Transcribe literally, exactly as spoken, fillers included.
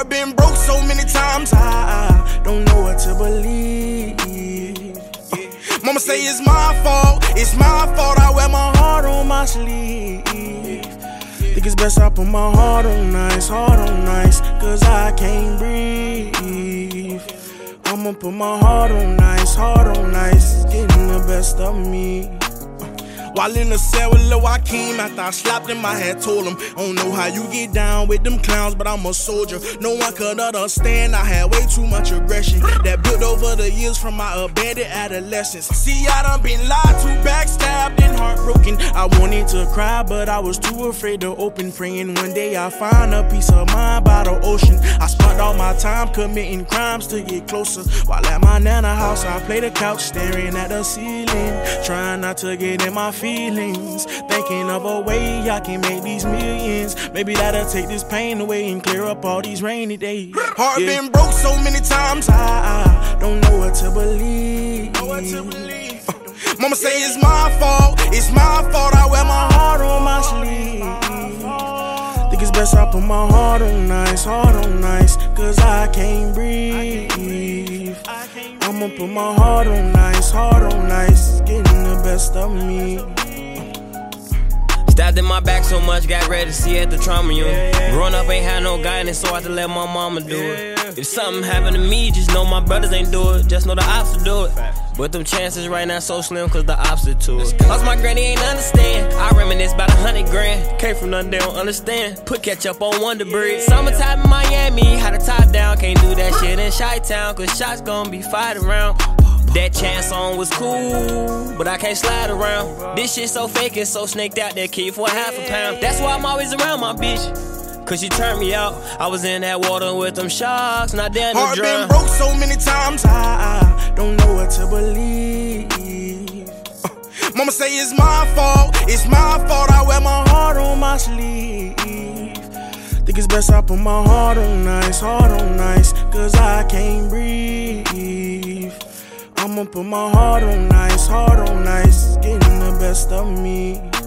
Heart been broke so many times, I don't know what to believe. uh, Mama say it's my fault, it's my fault, I wear my heart on my sleeve. Think it's best I put my heart on ice, heart on ice, cause I can't breathe. I'ma put my heart on ice, heart on ice, it's getting the best of me. While in the cell with Lil Joaquin, after I slapped him, I had told him, I don't know how you get down with them clowns, but I'm a soldier. No one could understand, I had way too much aggression that built over the years from my abandoned adolescence. See, I done been lied to, backstabbed, and heartbroken. I wanted to cry, but I was too afraid to open. Praying one day I find a peace of mind by the ocean. I spent all my time committing crimes to get closer. While at my nana house, I play the couch, staring at the ceiling, trying not to get in my feelings, thinking of a way I can make these millions. Maybe that'll take this pain away and clear up all these rainy days. Heart yeah. been broke so many times, I, I don't know what to believe. Know what to believe. Uh, Mama say it's my fault, it's my fault, I wear my heart on my sleeve. Think it's best I put my heart on ice, heart on ice, cause I can't breathe. I'ma put my heart on ice, heart on ice, getting the best of me. Stabbed in my back so much, got ready to see at the trauma unit. Growing up ain't had no guidance, so I had to let my mama do it. If something happened to me, just know my brothers ain't do it. Just know the ops will do it. But them chances right now so slim, cause the ops are to it. Lost my granny, ain't understand. I reminisce about a hundred grand. Came from nothing, they don't understand. Put ketchup on Wonder Bread. Summertime in Miami, had a top down. Can't do that shit in Chi-Town, cause shots gon' be fired around. That chance song was cool, but I can't slide around. This shit so fake and so snaked out, that kid for a half a pound. That's why I'm always around my bitch, cause she turned me out. I was in that water with them sharks, not down to drown. Heart been broke so many times, I, I don't know what to believe. uh, Mama say it's my fault, it's my fault, I wear my heart on my sleeve. Think it's best I put my heart on ice, heart on ice, cause I can't breathe. I'ma put my heart on ice, heart on ice, getting the best of me.